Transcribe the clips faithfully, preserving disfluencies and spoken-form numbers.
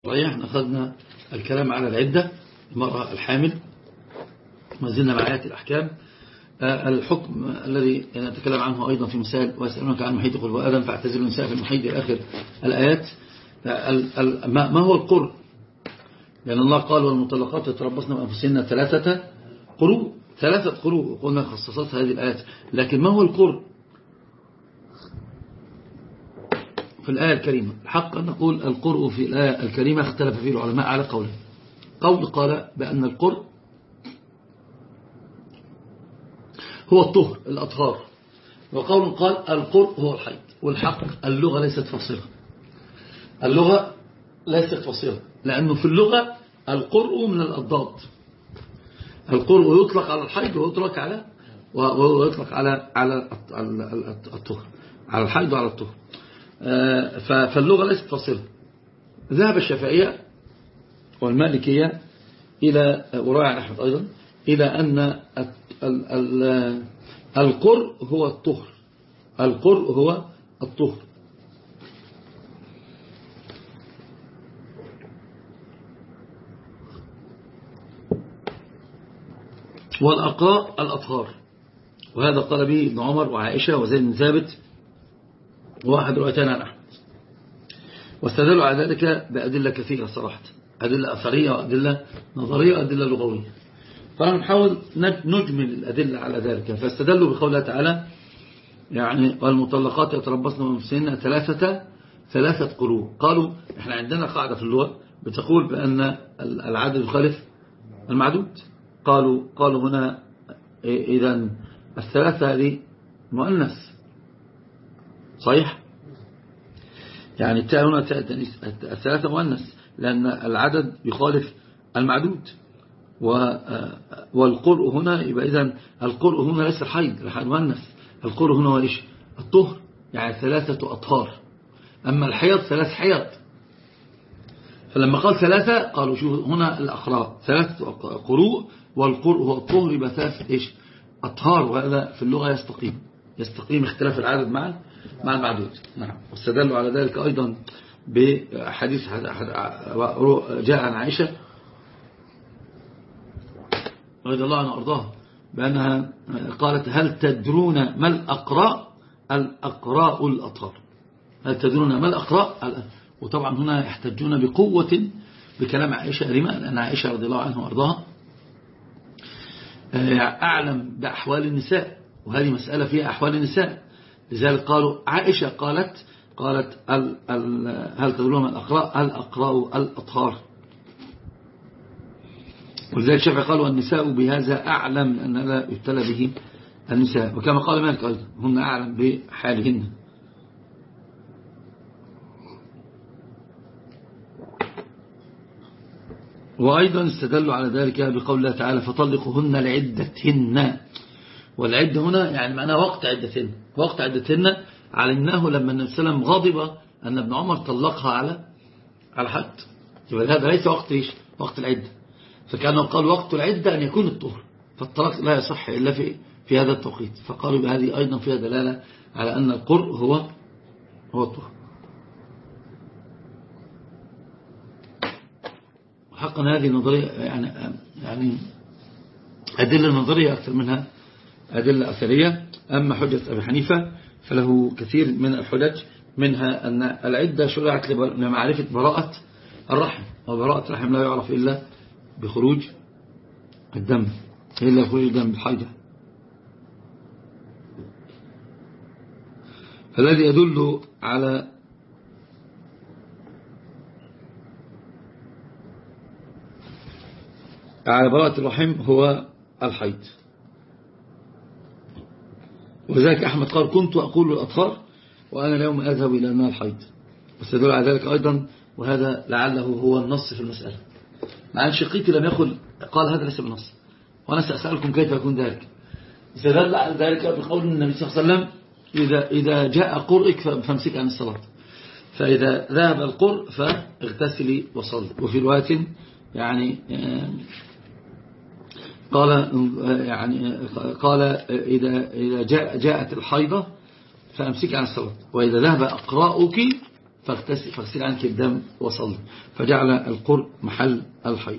صحيح. أخذنا الكلام على العدة المرأة الحامل، ما زلنا مع آيات الأحكام. الحكم الذي نتكلم عنه أيضا في مسائل ويسألونك عن محيط قل وآدم فاعتزلوا النساء في المحيط إلى آخر الآيات. ما هو القرء؟ لأن الله قال والمطلقات يتربصن بأنفسهن ثلاثة قروء، ثلاثة قروء قلنا خصصت هذه الآيات. لكن ما هو القرء في الآية الكريمة؟ الحق أن نقول القرء في الآية الكريمة اختلف فيه العلماء على قولين. قول قال بأن القرء هو الطهر الأطهار، وقول قال القرء هو الحيض. والحق اللغة ليست فاصلة، اللغة ليست فاصلة، لأنه في اللغة القرء من الأضداد. القرء يطلق على الحيض ويطلق على ويطلق على على الطهر، على الحيض وعلى الطهر. فاللغة ليست فاصلة. ذهب الشافعية والمالكية إلى وراء أحمد أيضا إلى أن القرء هو الطهر، القرء هو الطهر. والأقراء الأطهار، وهذا قال به ابن عمر وعائشة وزيد بن ثابت وواحد روايتان عن أحمد. واستدلوا على ذلك بأدلة كثيرة صراحة، أدلة أثرية وأدلة نظرية وأدلة لغوية. فنحاول نجمل الأدلة على ذلك. فاستدلوا بقوله تعالى يعني والمطلقات يتربصن بأنفسهن ثلاثة ثلاثة قروء. قالوا احنا عندنا قاعدة في اللغة بتقول بأن العدد يخالف المعدود. قالوا قالوا هنا إذا الثلاثة هذه مؤنث صحيح، يعني التاء هنا الثلاثة مؤنث لأن العدد يخالف المعدود. والقرء هنا يبقى إذن القرء هنا ليس الحيض، الحيض مؤنث. القرء هنا هو إيش؟ الطهر، يعني ثلاثة أطهار. أما الحيض ثلاث حيض. فلما قال ثلاثة قالوا شوف هنا الأقراء ثلاثة قروء والقرء هو الطهر، يبقى ثلاثة إيش؟ أطهار. وهذا في اللغة يستقيم يستقيم اختلاف العدد مع مع المعدود. نعم. واستدلوا على ذلك أيضا بحديث جاء عن عائشة رضي الله عنها وارضاها بأنها قالت هل تدرون ما الأقراء؟ الأقراء الأطهار. هل تدرون ما الأقراء؟ وطبعا هنا يحتجون بقوة بكلام عائشة. لما؟ لأن عائشة رضي الله عنها وارضاها أعلم بأحوال النساء، وهذه مسألة فيها أحوال النساء. لذلك قالوا عائشة قالت قالت ال ال هل تدرون ما الأقراء؟ الأقراء الأطهار. ولذلك الشافعي قالوا النساء بهذا أعلم أن لا يبتلى به النساء، وكما قال مالك أيضا هن أعلم بحالهن. وأيضا استدلوا على ذلك بقول الله تعالى فطلقوهن لعدتهن. والعدة هنا يعني معناها وقت عدتهن، وقت عدتهن علمناه لما النبي صلى الله عليه وسلم غضب أن ابن عمر طلقها على على حد. يبقى هذا ليس وقت إيش؟ وقت العدة. فكانوا قالوا وقت العدة أن يكون الطهر، فالطلاق لا يصح إلا في في هذا التوقيت. فقالوا بهذه أيضا فيها دلالة على أن القرء هو هو الطهر. حقا هذه نظرية يعني يعني أدلة نظرية أكثر منها أدلة أثرية. أما حجة أبي حنيفة فله كثير من الحجج، منها أن العدة شرعت لمعرفة براءة الرحم، وبراءة الرحم لا يعرف إلا بخروج الدم، إلا خروج الدم بالحيضة. فالذي يدل على على براءة الرحم هو الحيض. وذلك أحمد قال كنت أقول الأطهار وأنا اليوم أذهب إلى أنها الحيض. واستدل على ذلك أيضا، وهذا لعله هو النص في المسألة، مع أن شقيقي لم يقل قال هذا ليس بالنص، وأنا سأسألكم كيف يكون ذلك. استدل على ذلك بقول النبي صلى الله عليه وسلم إذا, إذا جاء قرئك فامسك عن الصلاة، فإذا ذهب القرء فاغتسلي وصلي. وفي رواية يعني قال يعني قال إذا إذا جاء جاءت الحيضة فأمسك عن الصلاة، وإذا ذهب أقراؤك فاغسل عنك الدم وصلي، فجعل القرء محل الحيض.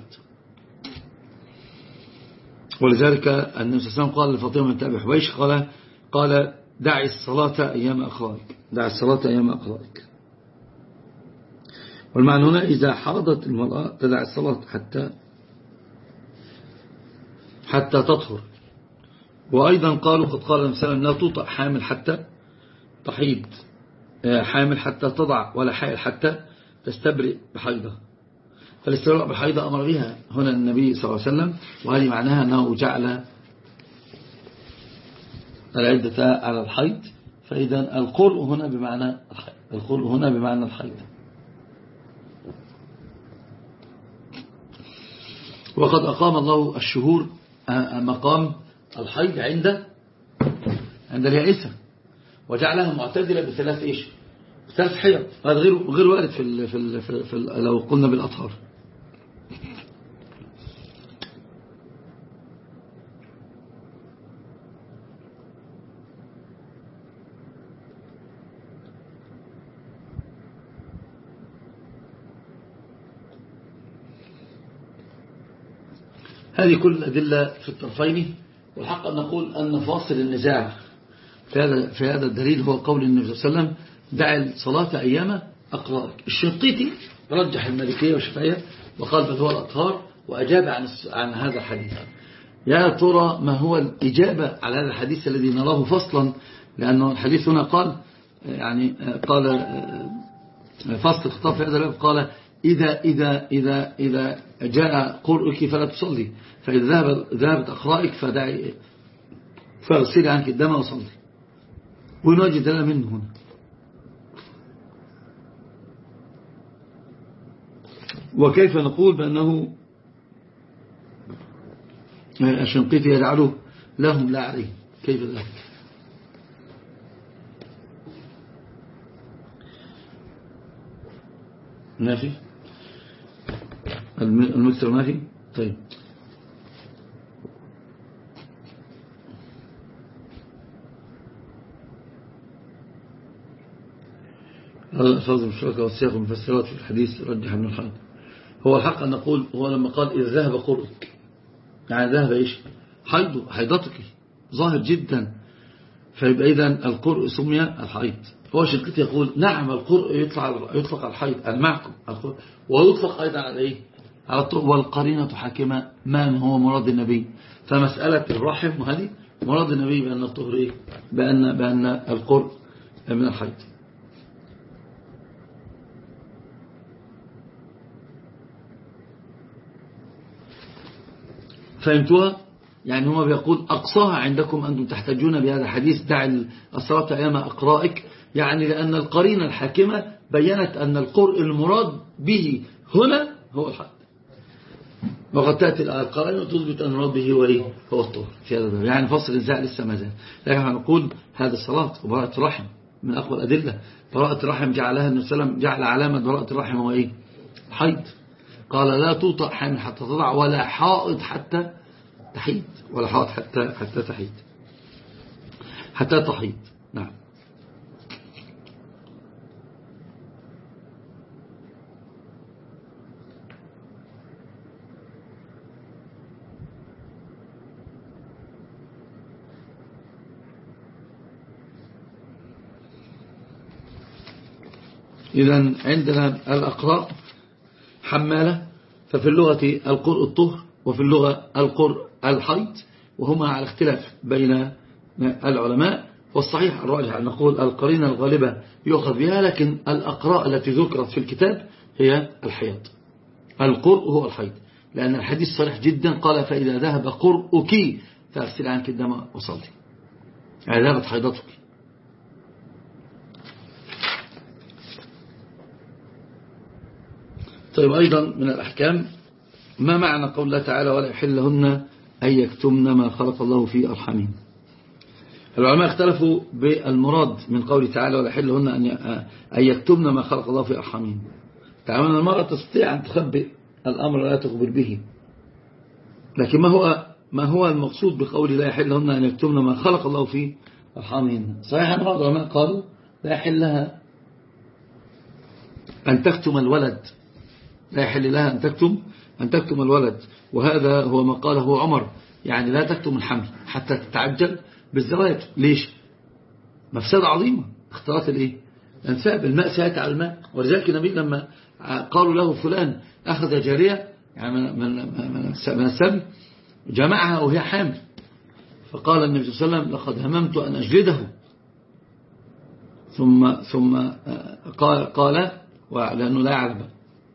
ولذلك النبي صلى الله عليه وسلم قال لفاطمة بنت أبي حبيش قال قال دعي الصلاة أيام أقرائك، دعي الصلاة أيام أقرائك. والمعنى هنا إذا حاضت المرأة تدع الصلاة حتى حتى تطهر. وأيضا قالوا قد قال النبي صلى الله عليه وسلم لا توطأ حامل حتى تحيض، حامل حتى تضع، ولا حائل حتى تستبرئ بحيضة. فالاستبراء بحيضة أمر بها هنا النبي صلى الله عليه وسلم، وهذه معناها أنه جعل العدة على الحيض. فإذا القرء هنا بمعنى الحيض، القرء هنا بمعنى الحيض. وقد أقام الله الشهور مقام الحيض عند عند اليائسة، وجعلها معتدلة بثلاث إيش بثلاث حيض. هذا غير غير وارد في ال في, ال في, ال في ال لو قلنا بالأطهار. هذه كل الأدلة في الطرفين. والحق أن نقول أن فاصل النزاع في هذا في هذا الدليل هو قول النبي صلى الله عليه وسلم دع الصلاة أيام أقرائك. الشنقيطي رجح المالكية والشافعية وقال بل هو الأطهار، وأجاب عن عن هذا الحديث. يا ترى ما هو الإجابة على هذا الحديث الذي نراه فصلا؟ لأنه الحديث هنا قال يعني قال فصل الخطاب في هذا الباب قال إذا إذا إذا إذا جاء قرئك فلا تصلي، فإذا ذهب ذهبت أقرائك فدعي فاغسلي عنك الدم وصلي. ونجد لنا منه هنا. وكيف نقول بأنه الشنقيطي يجعله لهم لا عليه؟ كيف ذلك؟ ماشي المكسر ماشي. طيب الألفاظ المشتركة والسياق المفسرات في الحديث رجح من الحيض. هو الحق أن نقول هو لما قال إذا ذهب قرئك يعني ذهب إيش حيض حيضتك ظاهر جدا، فيبقى إذن القرء سمي الحيض. هو شنقيطي يقول نعم القرء يطلق يطلق على الحيض المعكم القرء، ويطلق أيضا على إيه على الطهر، والقرينة حاكمة ما هو مراد النبي. فمسألة الرحم وهذه مراد النبي بأن الطهر إيه بأن بأن القرء من الحيض. فهمتوها؟ يعني هو بيقول أقصاها عندكم أنتم تحتاجون بهذا الحديث دع الصلاة أيام أقرائك، يعني لأن القرينة الحاكمة بيّنت أن القرء المراد به هنا هو الحد، وقد تأتي القرينة تثبت أن المراد به هو إيه؟ هو الطهر في هذا الباب. يعني فصل النزاع لسه ما زال، لكن هنقول هذا الصلاة وبراءة الرحم من أقوى الأدلة. براءة الرحم جعلها النبي صلى الله عليه وسلم جعل علامة براءة الرحم هو إيه؟ حيض. قال لا توطأ حامل حتى تضع ولا حائض حتى تحيد، ولا حائض حتى حتى تحيد حتى تحيد. نعم. إذن عندنا الأقراء حمالة، ففي اللغة القرء الطهر وفي اللغة القرء الحيض، وهما على اختلاف بين العلماء. والصحيح الراجح أن نقول القرينة الغالبة يؤخذ بها، لكن الأقراء التي ذكرت في الكتاب هي الحيض. القرء هو الحيض، لأن الحديث صريح جدا قال فإذا ذهب قرءك فاغسل عنك الدم وصلي، يعني ذهبت حيضتك. طيب أيضا من الأحكام ما معنى قول الله تعالى ولا يحل لهن أن يكتمن ما خلق الله في أرحامهن. العلماء اختلفوا بالمراد من قوله تعالى ولا يحل لهن أن يكتمن ما خلق الله في أرحامهن. تعالى المرأة تستطيع أن تخبئ الأمر لا تخبر به، لكن ما هو ما هو المقصود بقول لا يحل لهن أن يكتمن ما خلق الله في أرحامهن؟ صحيح أن بعض العلماء قالوا لا يحل لها أن تكتم الولد، لا يحل لها أن تكتم أن تكتم الولد. وهذا هو ما قاله عمر، يعني لا تكتم الحمل حتى تتعجل بالزواج. ليش؟ مفسدة عظيمة، اختلاط الايه الانساب، الماء سيأتي على الماء. ولذلك النبي لما قالوا له فلان أخذ جارية يعني من من من السبي جمعها وهي حامل، فقال النبي صلى الله عليه وسلم لقد هممت أن أجلده، ثم ثم قال قال لأنه لا يعلم،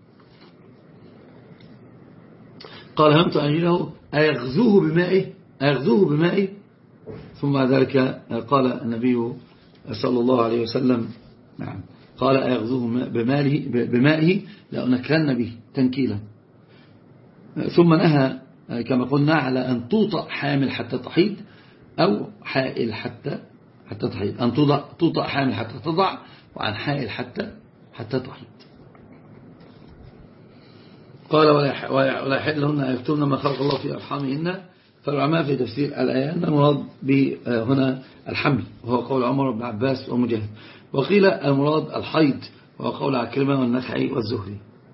قال هممت أن أجلده أيغزوه بمائه أيغزوه بمائه ثم ذلك قال النبي صلى الله عليه وسلم نعم قال أيغزوه بماله بمائه لأنكرن به تنكيلا. ثم نهى كما قلنا على أن توطأ حامل حتى تحيض أو حائل حتى حتى تحيض، أن توطأ حامل حتى تضع، وعن حائل حتى حتى تحيض. قال ولا يحل لهن أن يكتمن ما خلق الله في أرحامهن. فالعلماء في تفسير الآية أن المراد هنا الحمل، وهو قول عمر بن عباس ومجاهد، وقيل المراد الحيض، وهو قول عكرمة والنخعي والزهري.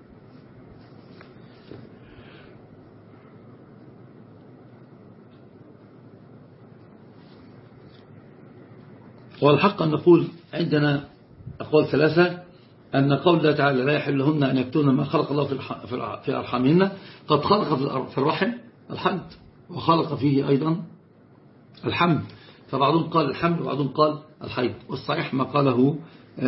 والحق أن نقول عندنا أقوال ثلاثة، أن قول الله تعالى لا يحل لهن أن يكتمن ما خلق الله في أرحامهن قد خلق في الرحم الحمل، وخلق فيه أيضا الحمل، فبعضهم قال الحمل وبعضهم قال الحيض. والصحيح ما قاله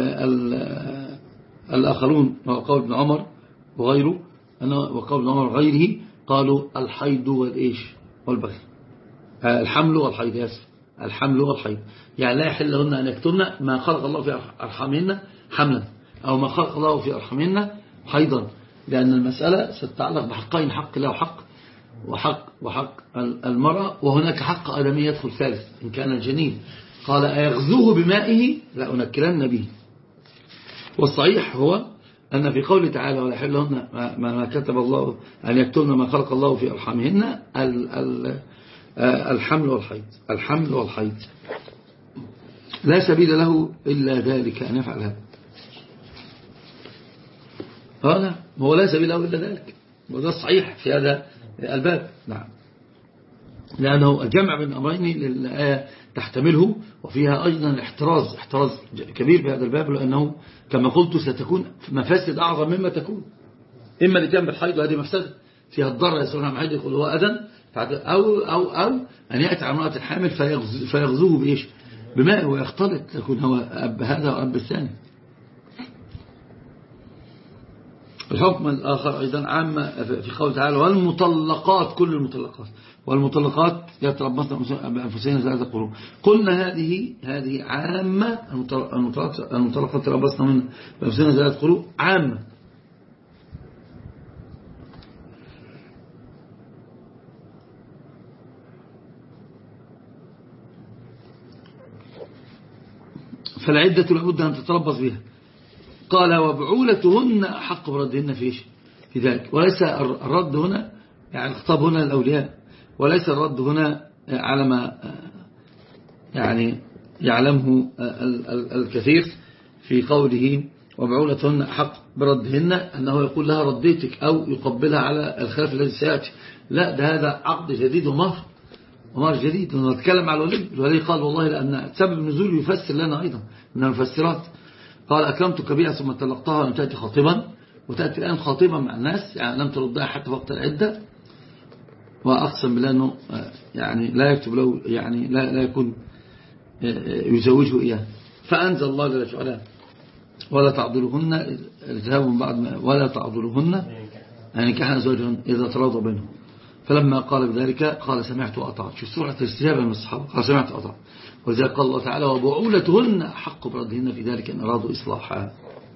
الآخرون وقول ابن عمر وغيره، وقول ابن عمر وغيره قالوا الحيض والإيش والبغي، الحمل والحيض ياسف الحمل والحيض، يعني لا يحل لهن أن يكتمن ما خلق الله في أرحامهن حملا، أو ما خلق الله في أرحامهن حيضا، لأن المسألة ستتعلق بحقين، حق له حق وحق وحق المرأة، وهناك حق آدمي يدخل ثالث إن كان الجنين. قال أيغزوه بمائه لا أنكرن به. والصحيح هو أن في قوله تعالى ولا يحل لهن ما كتب الله أن يكتمن ما خلق الله في أرحامهن الحمل والحيض الحمل والحيض لا سبيل له إلا ذلك أن يفعل هذا. هذا هو لا سبيل له إلا ذلك، وده الصحيح في هذا الباب. نعم، لأنه الجمع بين أمرين للآية تحتمله، وفيها أيضا الاحتراز احتراز كبير بهذا الباب، لأنه كما قلت ستكون مفاسد أعظم مما تكون، إما لتم بالحيض وهذه مفسدة فيها الضرر يسألون عن حيض يقول هو أذن، أو, أو, أو أن يأتي على امرأة الحامل فيغزوه بإيش بماء ويختلط، يكون هو أب هذا وأب الثاني. الحكم الآخر أيضا عام في قوله تعالى والمطلقات كل المطلقات والمطلقات يتربصن بأنفسهن ثلاثة قروء. قلنا هذه هذه عامة، المطلقات يتربصن من بأنفسهن ثلاثة قروء عامة، فالعدة لابد أن تتربص بها. قال وبعولتهن أحق بردهن فيش في ذلك، وليس الرد هنا يعني الخطاب هنا للأولياء، وليس الرد هنا على ما يعني يعلمه الكثير في قوله وبعولتهن أحق بردهن، أنه يقول لها رديتك أو يقبلها على الخلاف الذي سيأتي. لا، ده هذا عقد جديد ومهر ومهر جديد. ونتكلم على الولي، الولي قال والله لأن سبب النزول يفسر لنا أيضا من المفسرات، قال أكرمتك بها ثم طلقتها ولم تأتي خاطبا، وتأتي الآن خاطبا مع الناس، يعني لم تردها حتى وقت العدة. وأقسم بالله أنه يعني لا يكتب له، يعني لا, لا يكون يزوجه إياه. فأنزل الله جل وعلا ولا تعضلهن الذهاب من بعد ما ولا تعضلهن يعني كحن أزواجهن إذا تراضوا بينهم. فلما قال بذلك قال سمعت وأطعت. شوف سورة الاستجابة من الصحابة، قال سمعت وأطعت. ولذلك قال الله تعالى وبعولتهن أحق بردهن في ذلك إن أرادوا إصلاحها.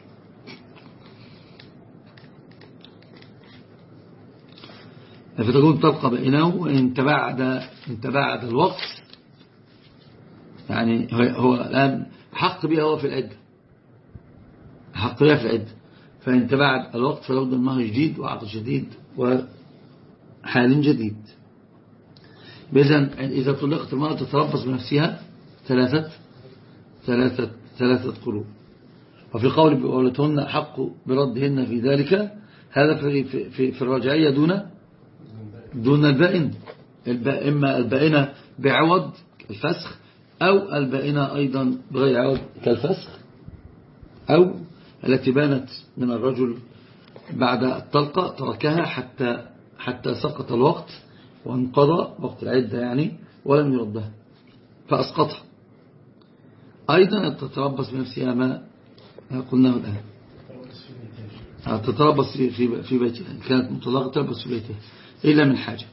فتكون طلقة بينه وإن تباعد إن تباعد الوقت، يعني هو الآن حق بها هو في العدة، حق بها في العدة، فإن تباعد الوقت فلا بد من مهر جديد وعقد جديد وحال جديد. بإذن إذا طلقت المرأة تتربص بنفسها ثلاثة ثلاثة ثلاثة قروء. وفي قول بأولتهن أحق بردهن في ذلك، هذا في, في, في, في الرجعية دون دون البائن. إما البائنة بعوض الفسخ، أو البائنة أيضا بغير عوض كالفسخ، أو التي بانت من الرجل بعد الطلقة تركها حتى حتى سقط الوقت وانقضى وقت العدة يعني، ولم يردها فأسقطها. أيضا تتربص بنفسها ما قلناه الآن، تتربص في في في بيتها، كانت مطلقة تربص في بيتها إلا من حاجة.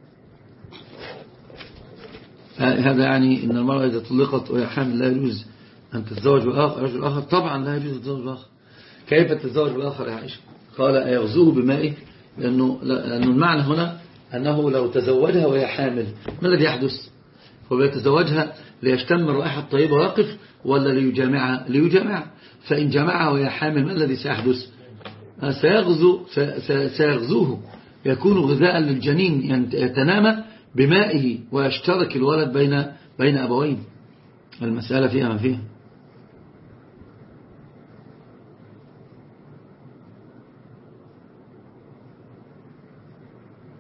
هذا يعني أن المرأة إذا طلقت وهي حامل لا يجوز أن تتزوج برجل آخر. طبعا لا يجوز التزوج بآخر. كيف تتزوج بالآخر يا عائشة؟ قال أيغزوه بمائه، لأنه, لأنه المعنى هنا أنه لو تزوجها وهي حامل ما الذي يحدث؟ هو يتزوجها ليشتم الرائحة الطيبة ويقف، ولا ليجامعها؟ ليجامعها. فإن جامعها وهي حامل ما الذي سيحدث؟ سيغزو سيغزوه، يكون غذاء للجنين، يتنامى بمائه ويشترك الولد بين بين أبوين. المسألة فيها ما فيها.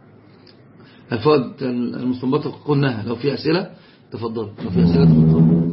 الفوائد المستنبطة قلناها. لو في أسئلة تفضل، لو في أسئلة تفضل.